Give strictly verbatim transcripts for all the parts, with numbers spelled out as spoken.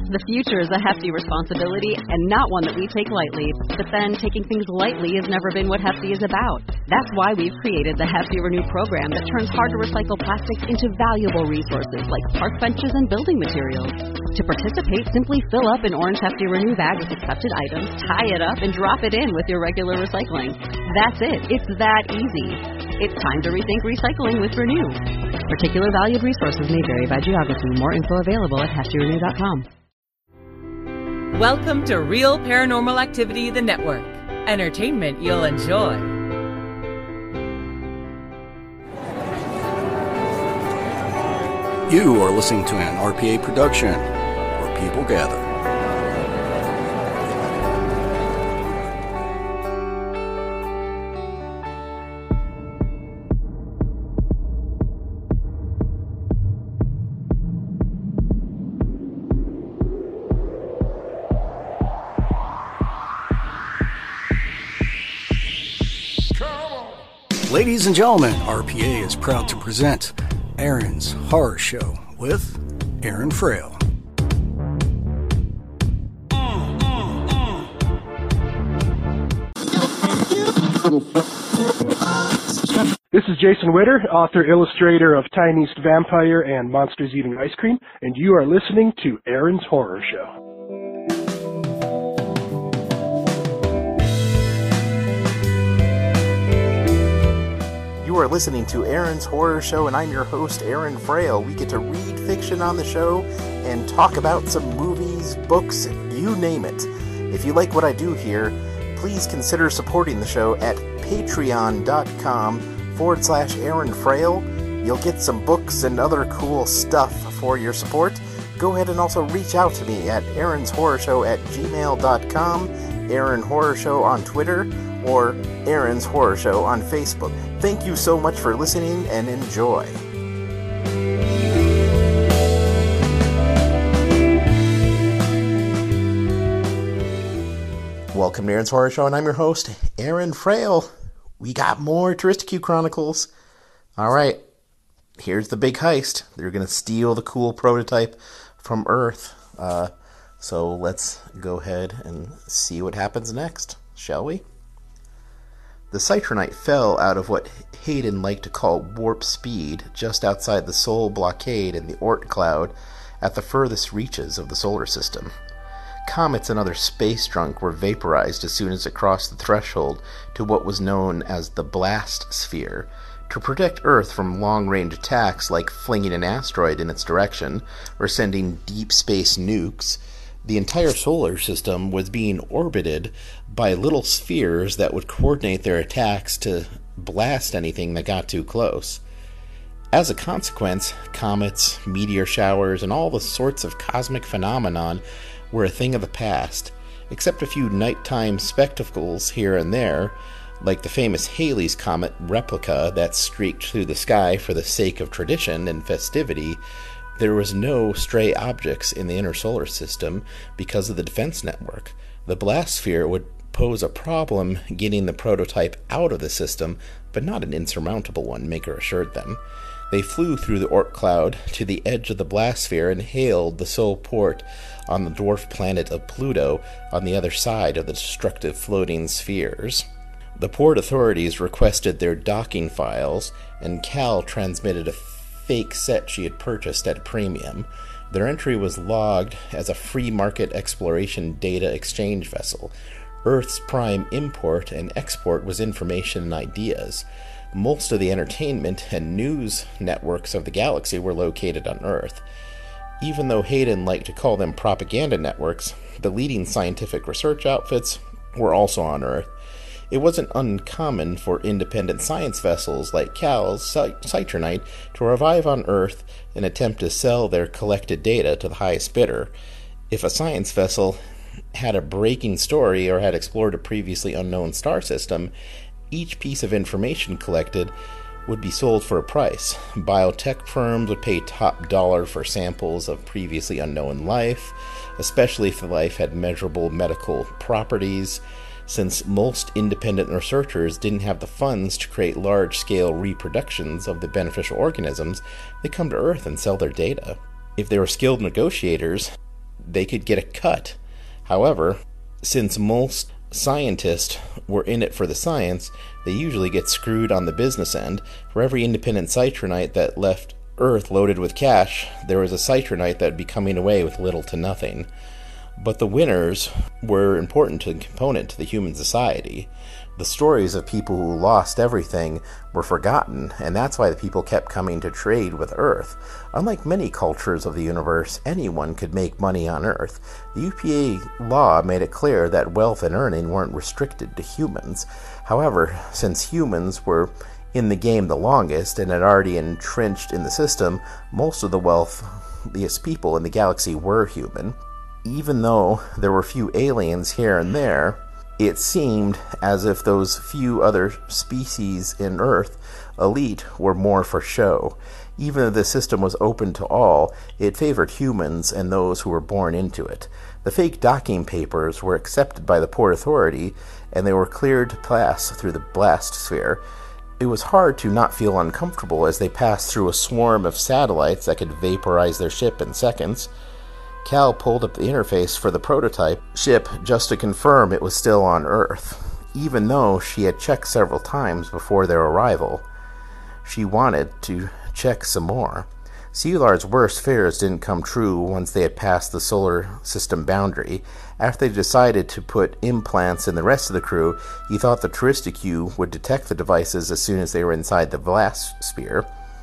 The future is a hefty responsibility and not one that we take lightly. But then, taking things lightly has never been what Hefty is about. That's why we've created the Hefty Renew program that turns hard-to-recycle plastics into valuable resources like park benches and building materials. To participate, simply fill up an orange Hefty Renew bag with accepted items, tie it up, and drop it in with your regular recycling. That's it. It's that easy. It's time to rethink recycling with Renew. Particular valued resources may vary by geography. More info available at hefty renew dot com. Welcome to Real Paranormal Activity, the network. Entertainment you'll enjoy. You are listening to an R P A production where people gather. Ladies and gentlemen, R P A is proud to present Aaron's Horror Show with Aaron Frail. This is Jason Witter, author, illustrator of Tiny East Vampire and Monsters Eating Ice Cream, and you are listening to Aaron's Horror Show. You are listening to Aaron's Horror Show, and I'm your host, Aaron Frail. We get to read fiction on the show and talk about some movies, books, you name it. If you like what I do here, please consider supporting the show at patreon.com forward slash Aaron Frail. You'll get some books and other cool stuff for your support. Go ahead and also reach out to me at Aaron's Horror Show at gmail dot com, Aaron Horror Show on Twitter, or Aaron's Horror Show on Facebook. Thank you so much for listening and enjoy. Welcome to Aaron's Horror Show, and I'm your host, Aaron Frail. We got more Touristic Chronicles. Alright, here's the big heist. They're going to steal the cool prototype from Earth. Uh, so let's go ahead and see what happens next, shall we? The Citronite fell out of what Hayden liked to call warp speed just outside the Sol blockade in the Oort cloud at the furthest reaches of the solar system. Comets and other space junk were vaporized as soon as it crossed the threshold to what was known as the blast sphere. To protect Earth from long-range attacks like flinging an asteroid in its direction or sending deep space nukes, the entire solar system was being orbited by little spheres that would coordinate their attacks to blast anything that got too close. As a consequence, comets, meteor showers, and all the sorts of cosmic phenomenon were a thing of the past, except a few nighttime spectacles here and there, like the famous Halley's Comet replica that streaked through the sky for the sake of tradition and festivity. There was no stray objects in the inner solar system because of the defense network. The blast sphere would pose a problem getting the prototype out of the system, but not an insurmountable one, Maker assured them. They flew through the Oort cloud to the edge of the blast sphere and hailed the Sol port on the dwarf planet of Pluto on the other side of the destructive floating spheres. The port authorities requested their docking files, and Cal transmitted a fake set she had purchased at a premium. Their entry was logged as a free market exploration data exchange vessel. Earth's prime import and export was information and ideas. Most of the entertainment and news networks of the galaxy were located on Earth. Even though Hayden liked to call them propaganda networks, the leading scientific research outfits were also on Earth. It wasn't uncommon for independent science vessels like Cal's Citronite to arrive on Earth and attempt to sell their collected data to the highest bidder. If a science vessel had a breaking story or had explored a previously unknown star system, each piece of information collected would be sold for a price. Biotech firms would pay top dollar for samples of previously unknown life, especially if the life had measurable medical properties. Since most independent researchers didn't have the funds to create large-scale reproductions of the beneficial organisms, they come to Earth and sell their data. If they were skilled negotiators, they could get a cut. However, since most scientists were in it for the science, they usually get screwed on the business end. For every independent Citronite that left Earth loaded with cash, there was a Citronite that would be coming away with little to nothing. But the winners were important to the component to the human society. The stories of people who lost everything were forgotten, and that's why the people kept coming to trade with Earth. Unlike many cultures of the universe, anyone could make money on Earth. The U P A law made it clear that wealth and earning weren't restricted to humans. However, since humans were in the game the longest and had already entrenched in the system, most of the wealthiest people in the galaxy were human. Even though there were few aliens here and there, it seemed as if those few other species in Earth, elite, were more for show. Even though the system was open to all, it favored humans and those who were born into it. The fake docking papers were accepted by the Port Authority, and they were cleared to pass through the blast sphere. It was hard to not feel uncomfortable as they passed through a swarm of satellites that could vaporize their ship in seconds. Cal pulled up the interface for the prototype ship just to confirm it was still on Earth, even though she had checked several times before their arrival. She wanted to check some more. Sealar's worst fears didn't come true once they had passed the solar system boundary. After they decided to put implants in the rest of the crew, he thought the Touristicue would detect the devices as soon as they were inside the blast sphere.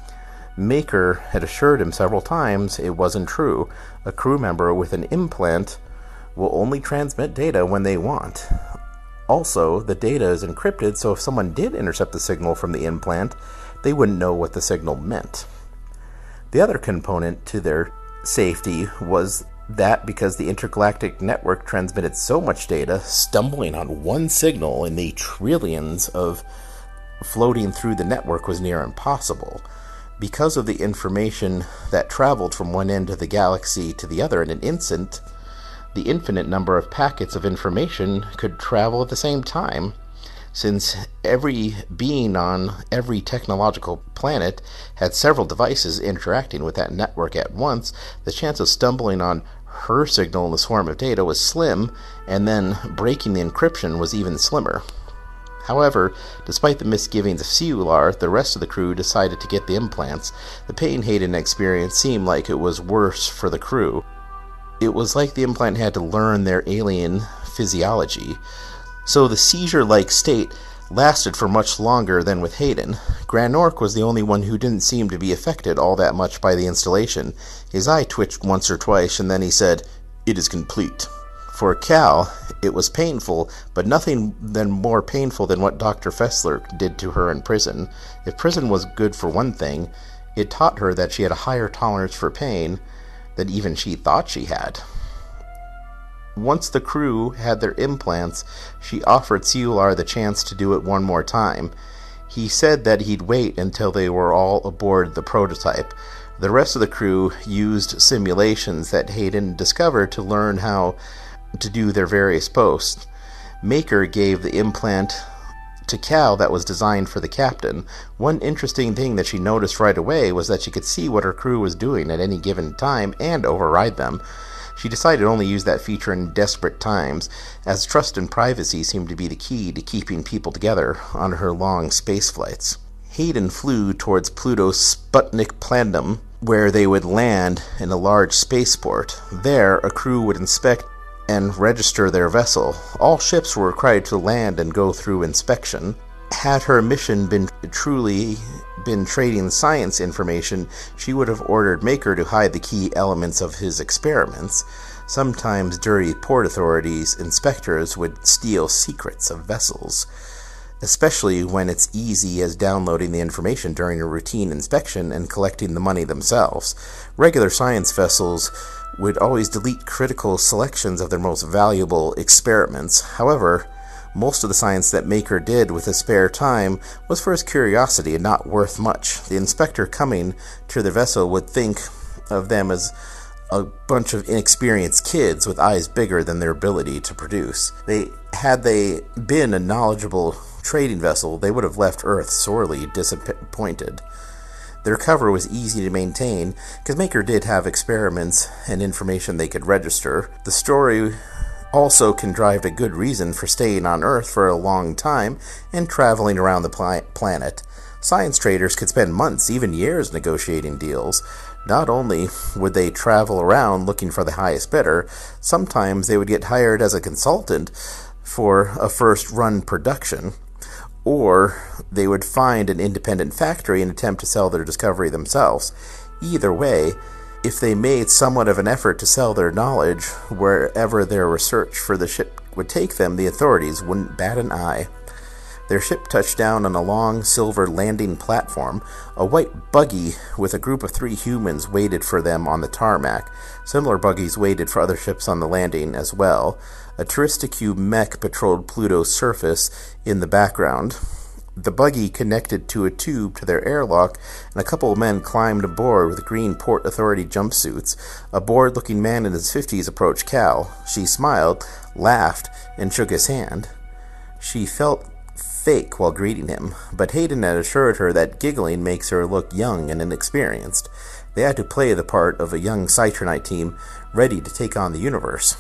Maker had assured him several times it wasn't true. A crew member with an implant will only transmit data when they want. Also, the data is encrypted, so if someone did intercept the signal from the implant, they wouldn't know what the signal meant. The other component to their safety was that because the intergalactic network transmitted so much data, stumbling on one signal in the trillions of floating through the network was near impossible. Because of the information that traveled from one end of the galaxy to the other in an instant, the infinite number of packets of information could travel at the same time. Since every being on every technological planet had several devices interacting with that network at once, the chance of stumbling on her signal in the swarm of data was slim, and then breaking the encryption was even slimmer. However, despite the misgivings of Sealar, the rest of the crew decided to get the implants. The pain Hayden experienced seemed like it was worse for the crew. It was like the implant had to learn their alien physiology. So the seizure-like state lasted for much longer than with Hayden. Granork was the only one who didn't seem to be affected all that much by the installation. His eye twitched once or twice, and then he said, "It is complete." For Cal, it was painful, but nothing then more painful than what Doctor Fessler did to her in prison. If prison was good for one thing, it taught her that she had a higher tolerance for pain than even she thought she had. Once the crew had their implants, she offered Sealar the chance to do it one more time. He said that he'd wait until they were all aboard the prototype. The rest of the crew used simulations that Hayden discovered to learn how to do their various posts. Maker gave the implant to Cal that was designed for the captain. One interesting thing that she noticed right away was that she could see what her crew was doing at any given time and override them. She decided to only use that feature in desperate times, as trust and privacy seemed to be the key to keeping people together on her long space flights. Hayden flew towards Pluto's Sputnik Planum, where they would land in a large spaceport. There, a crew would inspect and register their vessel. All ships were required to land and go through inspection. Had her mission been truly been trading science information, she would have ordered Maker to hide the key elements of his experiments. Sometimes dirty port authorities, inspectors would steal secrets of vessels, especially when it's easy as downloading the information during a routine inspection and collecting the money themselves. Regular science vessels would always delete critical selections of their most valuable experiments. However, most of the science that Maker did with his spare time was for his curiosity and not worth much. The inspector coming to the vessel would think of them as a bunch of inexperienced kids with eyes bigger than their ability to produce. They had they been a knowledgeable trading vessel, they would have left Earth sorely disappointed. Their cover was easy to maintain, because Maker did have experiments and information they could register. The story also contrived a good reason for staying on Earth for a long time and traveling around the pl- planet. Science traders could spend months, even years, negotiating deals. Not only would they travel around looking for the highest bidder, sometimes they would get hired as a consultant for a first-run production, or they would find an independent factory and attempt to sell their discovery themselves. Either way, if they made somewhat of an effort to sell their knowledge wherever their research for the ship would take them, the authorities wouldn't bat an eye. Their ship touched down on a long silver landing platform. A white buggy with a group of three humans waited for them on the tarmac. Similar buggies waited for other ships on the landing as well. A Turisticue mech patrolled Pluto's surface in the background. The buggy connected to a tube to their airlock, and a couple of men climbed aboard with green Port Authority jumpsuits. A bored-looking man in his fifties approached Cal. She smiled, laughed, and shook his hand. She felt fake while greeting him, but Hayden had assured her that giggling makes her look young and inexperienced. They had to play the part of a young Citronite team ready to take on the universe.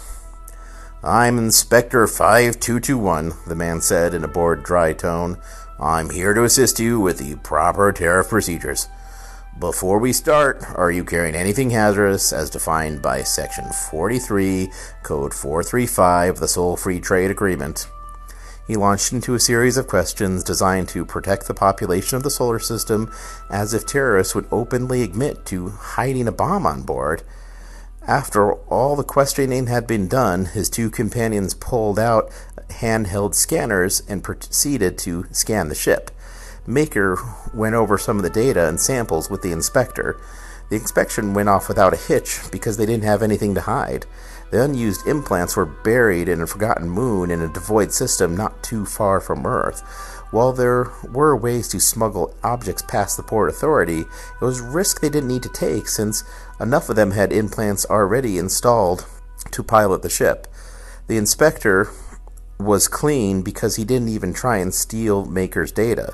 "I'm Inspector five two two one, the man said in a bored, dry tone. "I'm here to assist you with the proper tariff procedures. Before we start, are you carrying anything hazardous as defined by Section forty-three, Code four thirty-five of the Sol Free Trade Agreement?" He launched into a series of questions designed to protect the population of the solar system, as if terrorists would openly admit to hiding a bomb on board. After all the questioning had been done, his two companions pulled out handheld scanners and proceeded to scan the ship. Maker went over some of the data and samples with the inspector. The inspection went off without a hitch because they didn't have anything to hide. The unused implants were buried in a forgotten moon in a devoid system not too far from Earth. While there were ways to smuggle objects past the Port Authority, it was a risk they didn't need to take since enough of them had implants already installed to pilot the ship. The inspector was clean because he didn't even try and steal Maker's data.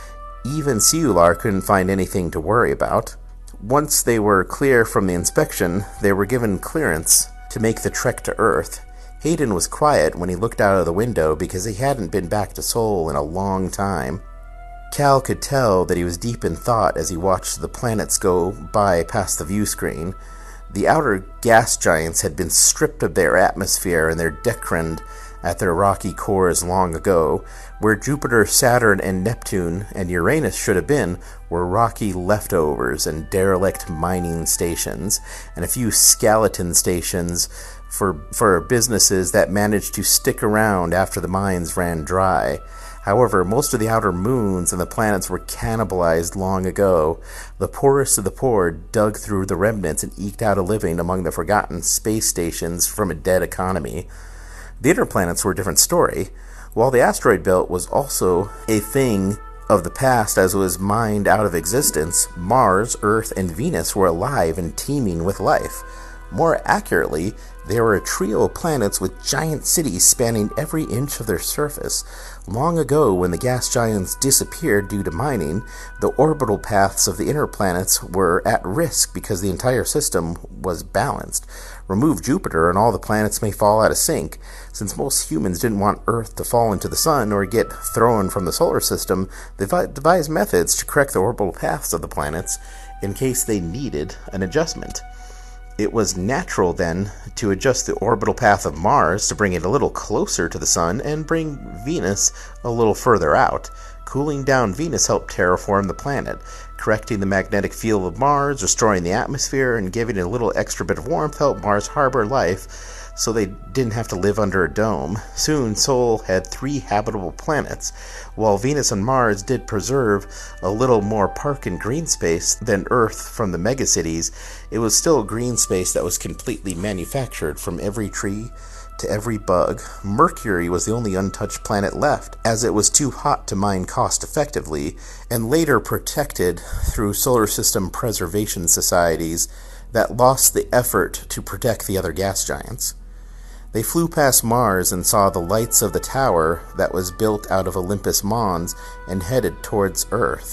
Even Cellular couldn't find anything to worry about. Once they were clear from the inspection, they were given clearance to make the trek to Earth. Hayden was quiet when he looked out of the window because he hadn't been back to Sol in a long time. Cal could tell that he was deep in thought as he watched the planets go by past the view screen. The outer gas giants had been stripped of their atmosphere and their decrined at their rocky cores long ago. Where Jupiter, Saturn, and Neptune and Uranus should have been were rocky leftovers and derelict mining stations, and a few skeleton stations for, for businesses that managed to stick around after the mines ran dry. However, most of the outer moons and the planets were cannibalized long ago. The poorest of the poor dug through the remnants and eked out a living among the forgotten space stations from a dead economy. The inner planets were a different story. While the asteroid belt was also a thing of the past as it was mined out of existence, Mars, Earth, and Venus were alive and teeming with life. More accurately, they were a trio of planets with giant cities spanning every inch of their surface. Long ago, when the gas giants disappeared due to mining, the orbital paths of the inner planets were at risk because the entire system was balanced. Remove Jupiter and all the planets may fall out of sync. Since most humans didn't want Earth to fall into the sun or get thrown from the solar system, they devised methods to correct the orbital paths of the planets in case they needed an adjustment. It was natural, then, to adjust the orbital path of Mars to bring it a little closer to the Sun and bring Venus a little further out. Cooling down Venus helped terraform the planet, correcting the magnetic field of Mars, restoring the atmosphere, and giving it a little extra bit of warmth helped Mars harbor life so they didn't have to live under a dome. Soon, Sol had three habitable planets. While Venus and Mars did preserve a little more park and green space than Earth from the megacities, it was still green space that was completely manufactured from every tree to every bug. Mercury was the only untouched planet left, as it was too hot to mine cost-effectively, and later protected through solar system preservation societies that lost the effort to protect the other gas giants. They flew past Mars and saw the lights of the tower that was built out of Olympus Mons and headed towards Earth.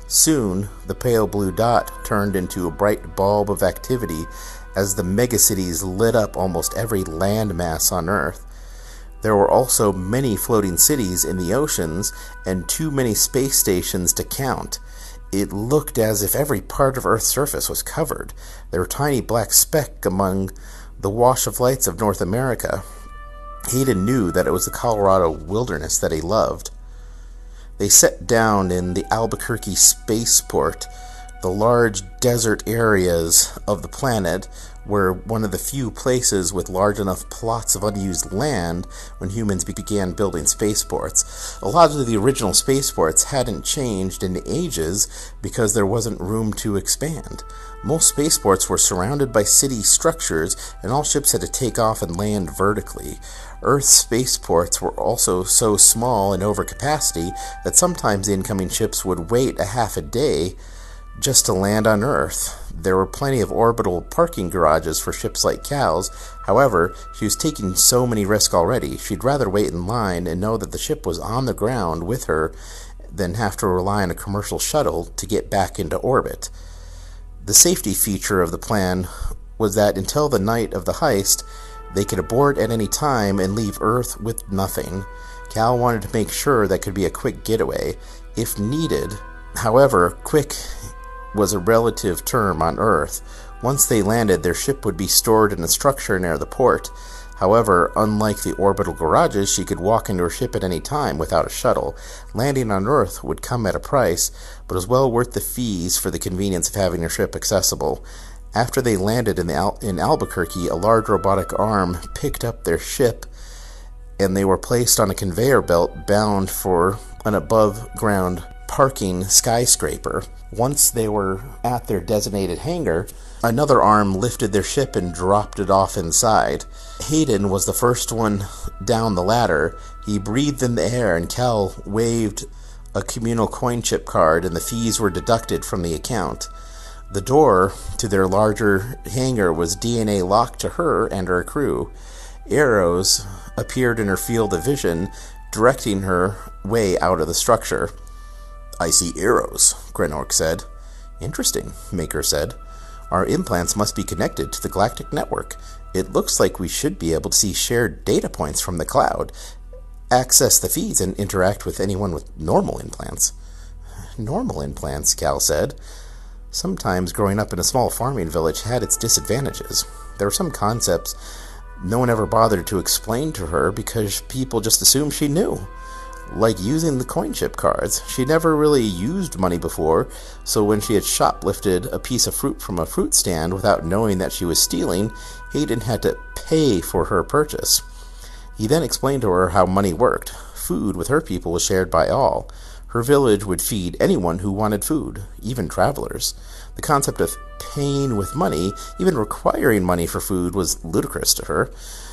Soon, the pale blue dot turned into a bright bulb of activity as the megacities lit up almost every landmass on Earth. There were also many floating cities in the oceans and too many space stations to count. It looked as if every part of Earth's surface was covered. There were tiny black specks among the wash of lights of North America. Hayden knew that it was the Colorado wilderness that he loved. They set down in the Albuquerque spaceport. The large desert areas of the planet were one of the few places with large enough plots of unused land when humans began building spaceports. A lot of the original spaceports hadn't changed in ages because there wasn't room to expand. Most spaceports were surrounded by city structures, and all ships had to take off and land vertically. Earth's spaceports were also so small and over capacity that sometimes the incoming ships would wait a half a day just to land on Earth. There were plenty of orbital parking garages for ships like Cal's. However, she was taking so many risks already, she'd rather wait in line and know that the ship was on the ground with her than have to rely on a commercial shuttle to get back into orbit. The safety feature of the plan was that until the night of the heist, they could abort at any time and leave Earth with nothing. Cal wanted to make sure that could be a quick getaway, if needed. However, quick was a relative term on Earth. Once they landed, their ship would be stored in a structure near the port. However, unlike the orbital garages, she could walk into her ship at any time without a shuttle. Landing on Earth would come at a price, but was well worth the fees for the convenience of having her ship accessible. After they landed in, the Al- in Albuquerque, a large robotic arm picked up their ship, and they were placed on a conveyor belt bound for an above-ground parking skyscraper. Once they were at their designated hangar, another arm lifted their ship and dropped it off inside. Hayden was the first one down the ladder. He breathed in the air, and Cal waved a communal coin chip card, and the fees were deducted from the account. The door to their larger hangar was D N A locked to her and her crew. Arrows appeared in her field of vision, directing her way out of the structure. "I see arrows," Grenork said. "Interesting," Maker said. "Our implants must be connected to the Galactic Network. It looks like we should be able to see shared data points from the cloud, access the feeds, and interact with anyone with normal implants." "Normal implants," Cal said. Sometimes growing up in a small farming village had its disadvantages. There were some concepts no one ever bothered to explain to her because people just assumed she knew. Like using the coin chip cards. She never really used money before, so when she had shoplifted a piece of fruit from a fruit stand without knowing that she was stealing, Hayden had to pay for her purchase. He then explained to her how money worked. Food with her people was shared by all. Her village would feed anyone who wanted food, even travelers. The concept of paying with money, even requiring money for food, was ludicrous to her.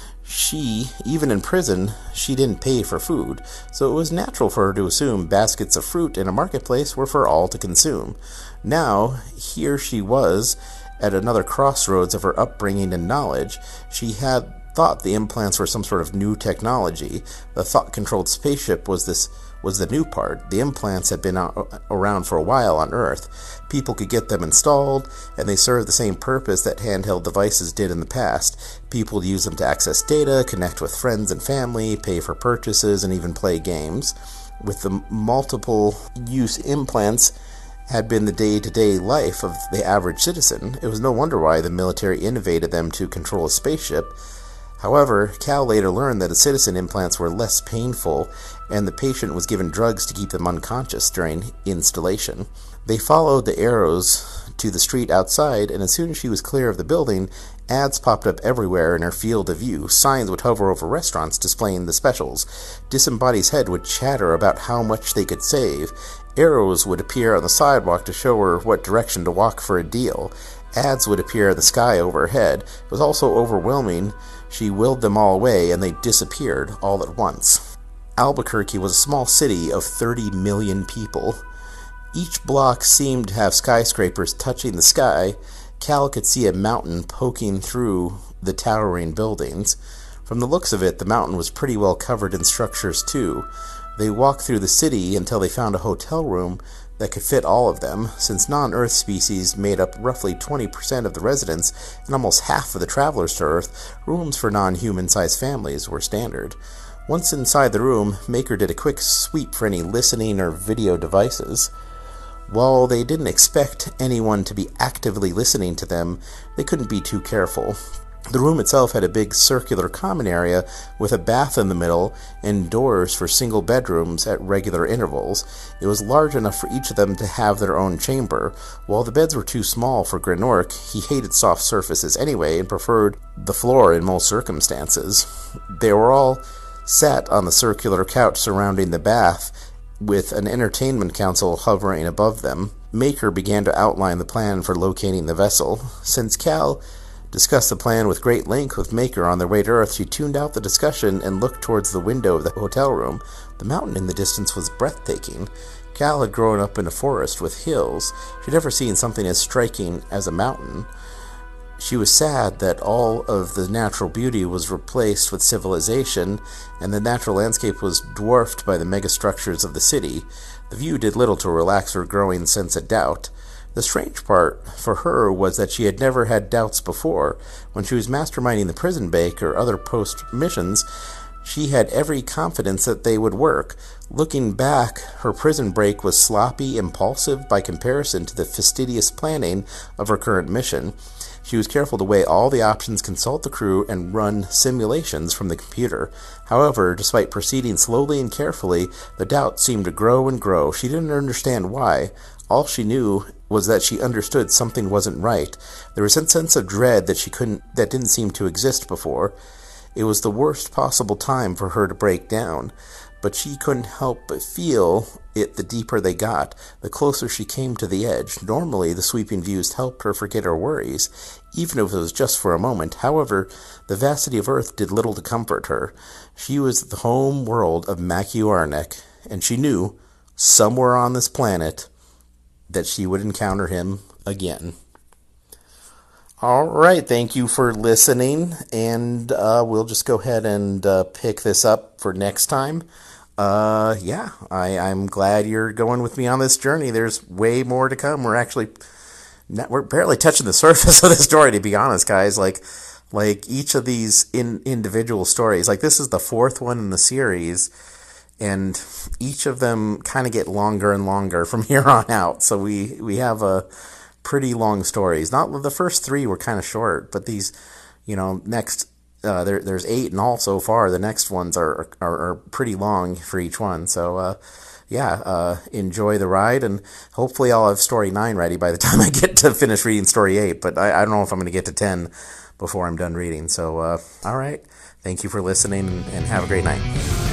She, even in prison, she didn't pay for food, so it was natural for her to assume baskets of fruit in a marketplace were for all to consume. Now, here she was, at another crossroads of her upbringing and knowledge. She had thought the implants were some sort of new technology. The thought-controlled spaceship was this was the new part. The implants had been around for a while on Earth. People could get them installed, and they served the same purpose that handheld devices did in the past. People would use them to access data, connect with friends and family, pay for purchases, and even play games. With the multiple-use implants had been the day-to-day life of the average citizen. It was no wonder why the military innovated them to control a spaceship. However, Cal later learned that the citizen implants were less painful, and the patient was given drugs to keep them unconscious during installation. They followed the arrows to the street outside, and as soon as she was clear of the building, ads popped up everywhere in her field of view. Signs would hover over restaurants displaying the specials. Disembodied's head would chatter about how much they could save. Arrows would appear on the sidewalk to show her what direction to walk for a deal. Ads would appear in the sky overhead. It was also overwhelming. She willed them all away, and they disappeared all at once. Albuquerque was a small city of thirty million people. Each block seemed to have skyscrapers touching the sky. Cal could see a mountain poking through the towering buildings. From the looks of it, the mountain was pretty well covered in structures too. They walked through the city until they found a hotel room that could fit all of them, since non-Earth species made up roughly twenty percent of the residents and almost half of the travelers to Earth. Rooms for non-human-sized families were standard. Once inside the room, Maker did a quick sweep for any listening or video devices. While they didn't expect anyone to be actively listening to them, they couldn't be too careful. The room itself had a big circular common area with a bath in the middle and doors for single bedrooms at regular intervals. It was large enough for each of them to have their own chamber. While the beds were too small for Grenork, he hated soft surfaces anyway and preferred the floor in most circumstances. They were all sat on the circular couch surrounding the bath, with an entertainment console hovering above them. Maker began to outline the plan for locating the vessel. Since Cal discussed the plan with great length with Maker on their way to Earth, she tuned out the discussion and looked towards the window of the hotel room. The mountain in the distance was breathtaking. Cal had grown up in a forest with hills. She'd never seen something as striking as a mountain. She was sad that all of the natural beauty was replaced with civilization, and the natural landscape was dwarfed by the megastructures of the city. The view did little to relax her growing sense of doubt. The strange part for her was that she had never had doubts before. When she was masterminding the prison break or other post-missions, she had every confidence that they would work. Looking back, her prison break was sloppy, impulsive by comparison to the fastidious planning of her current mission. She was careful to weigh all the options, consult the crew, and run simulations from the computer. However, despite proceeding slowly and carefully, the doubt seemed to grow and grow. She didn't understand why. All she knew was that she understood something wasn't right. There was a sense of dread that she couldn't, that didn't seem to exist before. It was the worst possible time for her to break down, but she couldn't help but feel it the deeper they got, the closer she came to the edge. Normally, the sweeping views helped her forget her worries, even if it was just for a moment. However, the vastity of Earth did little to comfort her. She was the home world of Maciu Arnek, and she knew, somewhere on this planet, that she would encounter him again. All right, thank you for listening, and uh, we'll just go ahead and uh, pick this up for next time. Uh, yeah, I, I'm glad you're going with me on this journey. There's way more to come. We're actually, not, we're barely touching the surface of the story, to be honest, guys. Like, like each of these in, individual stories, like this is the fourth one in the series, and each of them kind of get longer and longer from here on out. So we, we have a pretty long stories. Not the first three were kind of short, but these, you know, next, uh, there, there's eight in all so far. The next ones are, are, are pretty long for each one. So, uh, yeah, uh, enjoy the ride, and hopefully I'll have story nine ready by the time I get to finish reading story eight, but I, I don't know if I'm going to get to ten before I'm done reading. So, uh, all right. Thank you for listening, and have a great night.